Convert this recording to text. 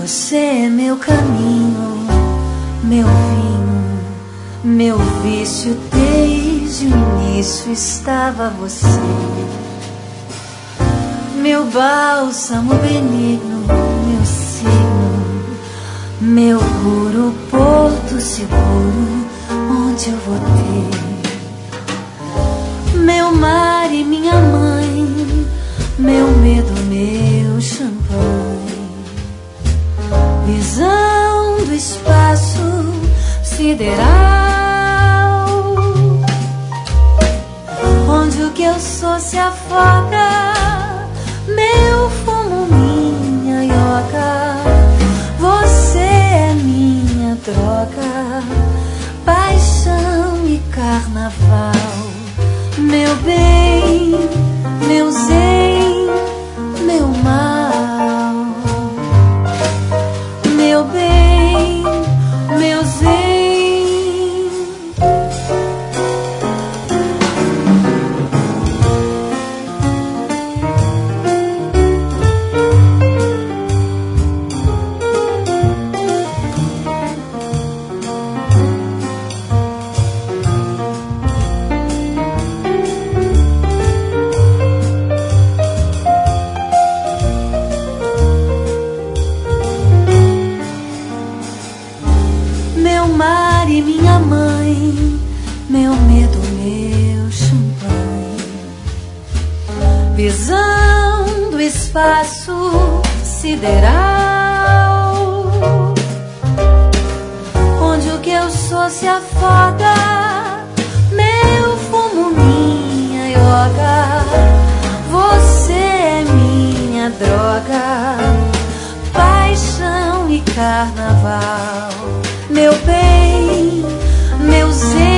Você é meu caminho, meu vinho, meu vício. Desde o início estava você, meu bálsamo benigno, meu signo, meu puro porto seguro, onde eu vou ter meu mar e minha mãe, meu medo, meu champanhe. Visão do espaço sideral, onde o que eu sou se afoga, meu fumo, minha yoga. Você é minha droga, paixão e carnaval. Meu bem, meu zen, meu mal. Meu bem, meu zen. Mar e minha mãe, meu medo, meu champanhe. Visão do espaço sideral, onde o que eu sou se afoga, meu fumo, minha yoga. Você é minha droga, paixão e carnaval. Meu bem, meu zen.